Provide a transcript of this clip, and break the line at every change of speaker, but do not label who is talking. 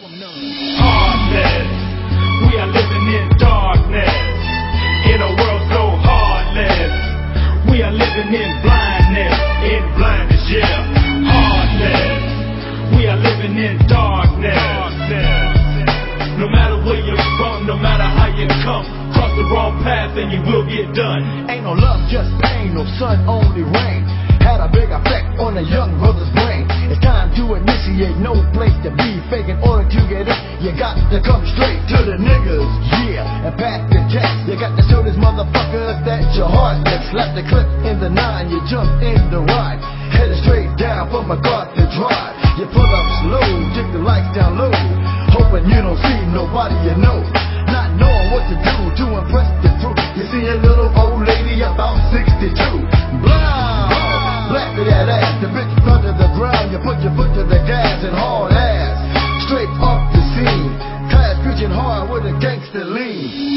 Heartless, we are living in darkness, in a world so heartless. We are living in blindness, yeah. Heartless, we are living in darkness. No matter where you're from, no matter how you come, cross the wrong path and you will get done.
Ain't no love, just pain, no sun, only rain. Had a big effect on a young brother's brain. It's time to initiate, no place to be fake. In order to get it, you got to come straight to the niggas, yeah, and pack the text. You got to show this motherfucker that your heart next. Slap the clip in the 9, you jump in the ride, headed straight down from MacArthur Drive. You pull up slow, take the lights down low, hoping you don't see nobody you know, not knowing what to do to impress the crew. You see a little old lady about 62, blind, black to that ass, the bitch front of the ground. You put your foot to the gas and haul ass straight off the scene. Class preaching hard with a gangster lean.